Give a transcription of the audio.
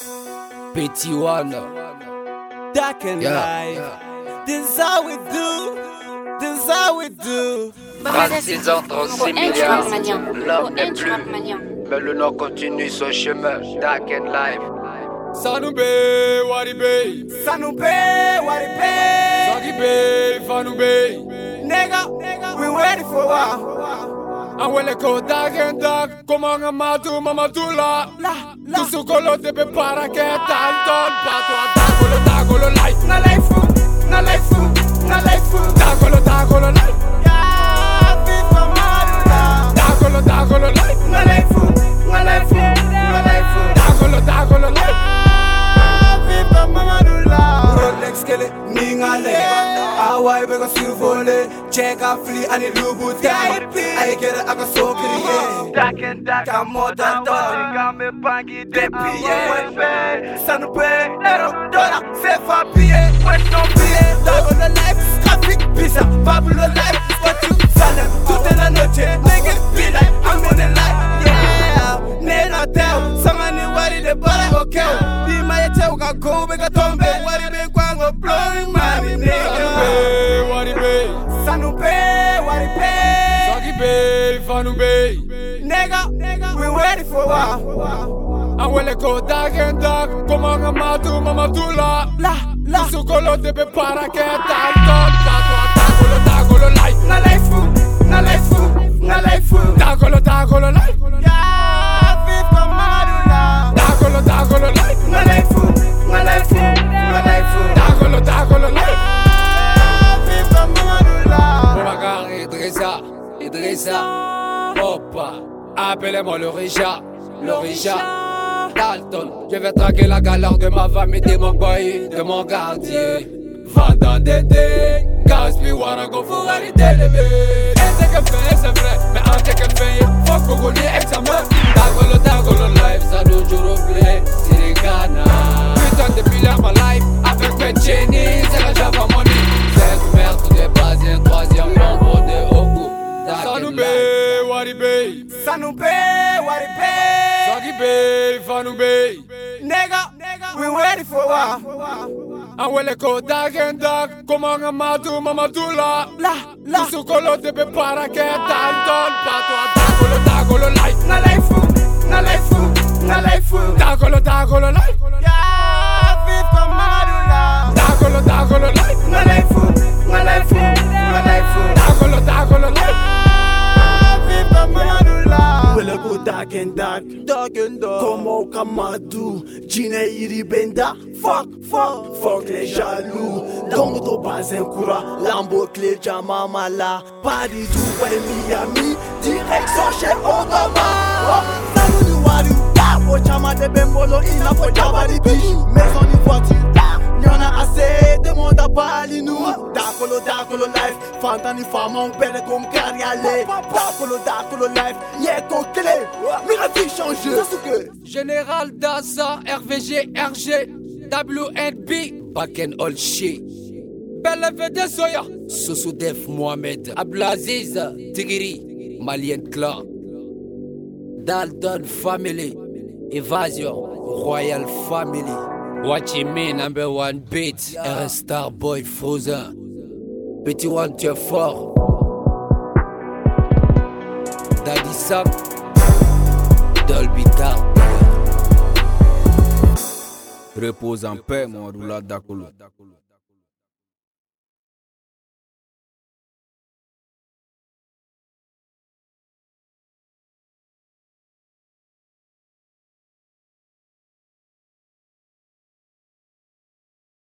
Petit One. Dark and life. This is how we do. This is how we do. 36 ans, 36 milliards. L'homme n'est plus. Mais le Nord continue son chemin. Dark and life. Sanoube, Waribe. Sanoube, Waribe. Sagibe, Fanube. Nigga, we ready for a while. Awele ko dark and dark. Comment Mamadou, Mamadou Tu su colo te prepara que tanto pato a dagolo life. Na life, na life, na life. Dagolo life. Yeah, viva Madula. Dagolo life. Na life, na life, na life. Dagolo life. Viva Madula. Rolex kele, ningale. Awai bega survole. Check a flea and it lubu time. I get it, I got so clear. Dark and dark, I'm more than done. Kame bangi de Pied, Sanoube, Ero, Dora, c'est fa pied. West non pied. Dagolo life, traffic, pizza. Pablo life, what you Salem. Toute la noche, nigga, be like, I'm on the life. Yeah, Nena tell, somebody worry the body, okay. Be my tell, go, make a tombe. Worry, make one go blowing money, nigga. Waribe. Sanoube, Waribe. Sagibe, Fanube. Nigga, we ready for a while. Awele ko dark and dark. Comment Mamadou Tu su colo te prepara que tanto pato a dagolo life. Na life, na life, na life. Dagolo life. Yeah, viva Madula. Dagolo life. Na life, na life, na life. Dagolo life. Yeah, viva Madula. Boubacar Idrissa, Opa, appelez-moi le Richard, Dalton, je vais traquer la galère de ma femme et de mon boy, de mon quartier. Vendant des dés, Gaspi, Warago, Fourari, Télébé. Un tes que fait, c'est vrai, mais un tes que fait, faut qu'on connaisse examen. Dagolo life, ça nous joue au blé, c'est les Ghana. Putain de pilleur ma life, avec un Jenny, c'est la Java Money. Cette merde, tout est basé, troisième nombre de Oku. Sanoube, Waribe. Sanoube, Waribe. Sagibe, Fanube. Nigga, we ready for a while. Awele ko dark and dark. Comment Mamadou Tu su colo te prepara que tanto pato a dagolo life. Na life, na life, na life. Dagolo life. Yeah, viva Madula. Dagolo life. Na life, na life, na life. Dagolo life. Viva Madula. Wele go dark and dark. Como Kamadou, Gine Iribenda. Fuck les jaloux. Dongo to bazen kura, Lambo clé Jamamala. Paris, Dubaï, Miami, direction chez Obama. Salut du Wari, pour Chama de Bembolo, il a pour Jabari Bijou. Maison ni voiture, y'en a assez, demande à Bali nous. Dagolo life, Fantani femme, on perd comme Cariale. Dagolo life, y'a qu'on clé, mira vie changer. Général Daza, RVG, RG, WNB, back and all shit. Belle VD Soya, Sousou Def Mohamed, Ablaziz, Tigiri, Malien Clan, Dalton Family, Evasion, Royal Family, What You Mean, number one beat, RS Star Boy Frozen, Petit One, tu es fort, Daddy Sam, Dolby Dark. Repose en paix, mon roulade d'Akolo.